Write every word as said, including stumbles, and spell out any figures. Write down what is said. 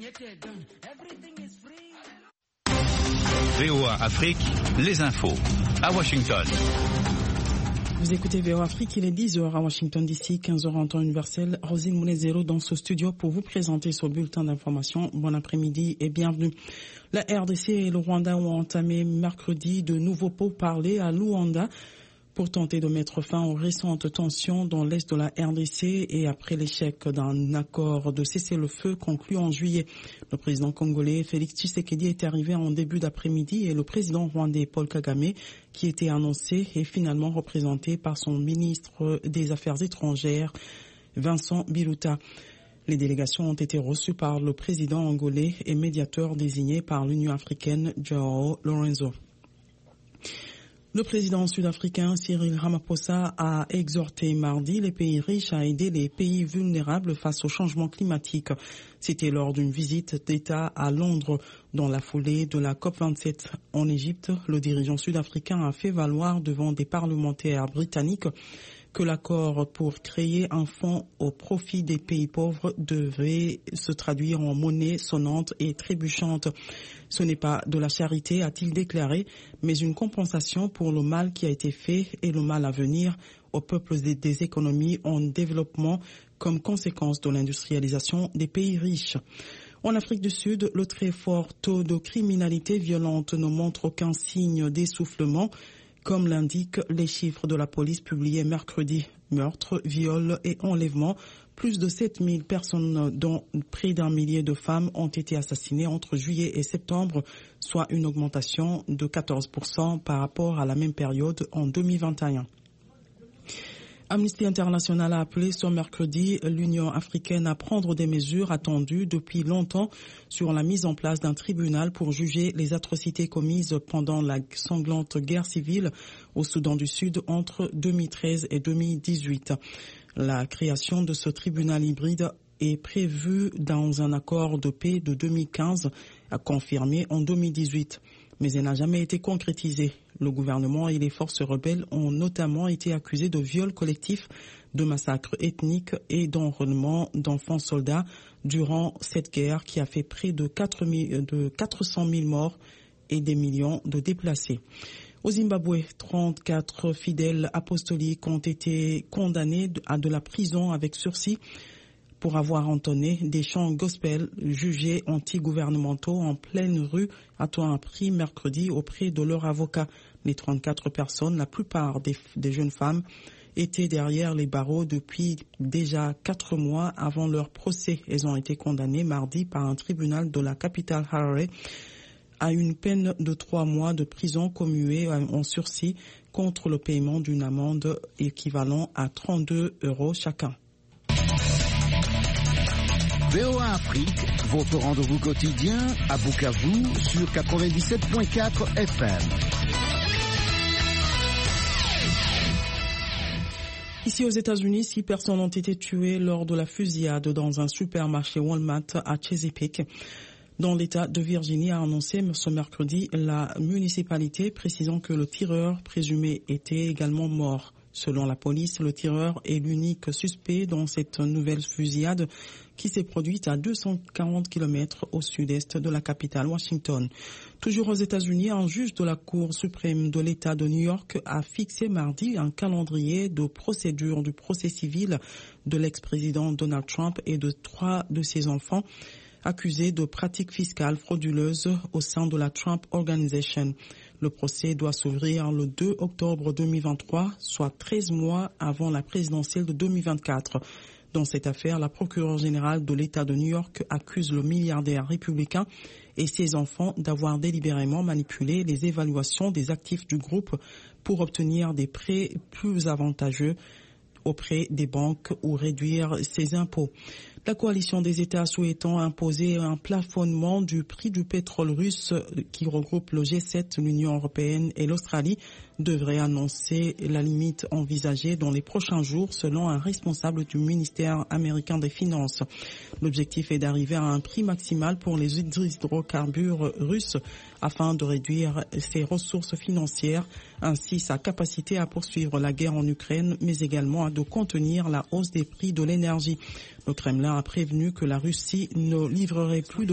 V O A Afrique, les infos, à Washington. Vous écoutez V O A Afrique, il est dix heures à Washington D C, quinze heures en temps universel. Rosine Mounezero dans ce studio pour vous présenter ce bulletin d'information. Bon après-midi et bienvenue. La R D C et le Rwanda ont entamé mercredi de nouveaux pourparlers à Luanda pour tenter de mettre fin aux récentes tensions dans l'est de la R D C et après l'échec d'un accord de cessez-le-feu conclu en juillet. Le président congolais Félix Tshisekedi est arrivé en début d'après-midi et le président rwandais Paul Kagame, qui était annoncé, est finalement représenté par son ministre des Affaires étrangères, Vincent Biruta. Les délégations ont été reçues par le président angolais et médiateur désigné par l'Union africaine, Joao Lorenzo. Le président sud-africain Cyril Ramaphosa a exhorté mardi les pays riches à aider les pays vulnérables face au changement climatique. C'était lors d'une visite d'État à Londres. Dans la foulée de la COP vingt-sept en Égypte, le dirigeant sud-africain a fait valoir devant des parlementaires britanniques que l'accord pour créer un fonds au profit des pays pauvres devait se traduire en monnaie sonnante et trébuchante. Ce n'est pas de la charité, a-t-il déclaré, mais une compensation pour le mal qui a été fait et le mal à venir aux peuples des, des économies en développement comme conséquence de l'industrialisation des pays riches. En Afrique du Sud, le très fort taux de criminalité violente ne montre aucun signe d'essoufflement, comme l'indiquent les chiffres de la police publiés mercredi. Meurtres, viols et enlèvements, plus de sept mille personnes, dont près d'un millier de femmes, ont été assassinées entre juillet et septembre, soit une augmentation de quatorze pour cent par rapport à la même période en deux mille vingt et un. Amnesty International a appelé ce mercredi l'Union africaine à prendre des mesures attendues depuis longtemps sur la mise en place d'un tribunal pour juger les atrocités commises pendant la sanglante guerre civile au Soudan du Sud entre deux mille treize et deux mille dix-huit. La création de ce tribunal hybride est prévue dans un accord de paix de deux mille quinze, confirmé en deux mille dix-huit. Mais elle n'a jamais été concrétisée. Le gouvernement et les forces rebelles ont notamment été accusés de viols collectifs, de massacres ethniques et d'enrôlement d'enfants soldats durant cette guerre qui a fait près de quatre cent mille morts et des millions de déplacés. Au Zimbabwe, trente-quatre fidèles apostoliques ont été condamnés à de la prison avec sursis pour avoir entonné des chants gospel jugés anti-gouvernementaux en pleine rue, a-t-on appris mercredi auprès de leur avocat. Les trente-quatre personnes, la plupart des, des jeunes femmes, étaient derrière les barreaux depuis déjà quatre mois avant leur procès. Elles ont été condamnées mardi par un tribunal de la capitale Harare à une peine de trois mois de prison commuée en sursis contre le paiement d'une amende équivalent à trente-deux euros chacun. V O A Afrique, votre rendez-vous quotidien à Bukavu sur quatre-vingt-dix-sept virgule quatre F M. Ici aux États-Unis, six personnes ont été tuées lors de la fusillade dans un supermarché Walmart à Chesapeake, dans l'État de Virginie, a annoncé ce mercredi la municipalité, précisant que le tireur présumé était également mort. Selon la police, le tireur est l'unique suspect dans cette nouvelle fusillade qui s'est produite à deux cent quarante kilomètres au sud-est de la capitale Washington. Toujours aux États-Unis, un juge de la Cour suprême de l'État de New York a fixé mardi un calendrier de procédure du procès civil de l'ex-président Donald Trump et de trois de ses enfants accusés de pratiques fiscales frauduleuses au sein de la Trump Organization. Le procès doit s'ouvrir le deux octobre deux mille vingt-trois, soit treize mois avant la présidentielle de deux mille vingt-quatre. Dans cette affaire, la procureure générale de l'État de New York accuse le milliardaire républicain et ses enfants d'avoir délibérément manipulé les évaluations des actifs du groupe pour obtenir des prêts plus avantageux auprès des banques ou réduire ses impôts. La coalition des États souhaitant imposer un plafonnement du prix du pétrole russe qui regroupe le G sept, l'Union européenne et l'Australie devrait annoncer la limite envisagée dans les prochains jours selon un responsable du ministère américain des Finances. L'objectif est d'arriver à un prix maximal pour les hydrocarbures russes afin de réduire ses ressources financières, ainsi sa capacité à poursuivre la guerre en Ukraine, mais également de contenir la hausse des prix de l'énergie. Le Kremlin a prévenu que la Russie ne livrerait plus de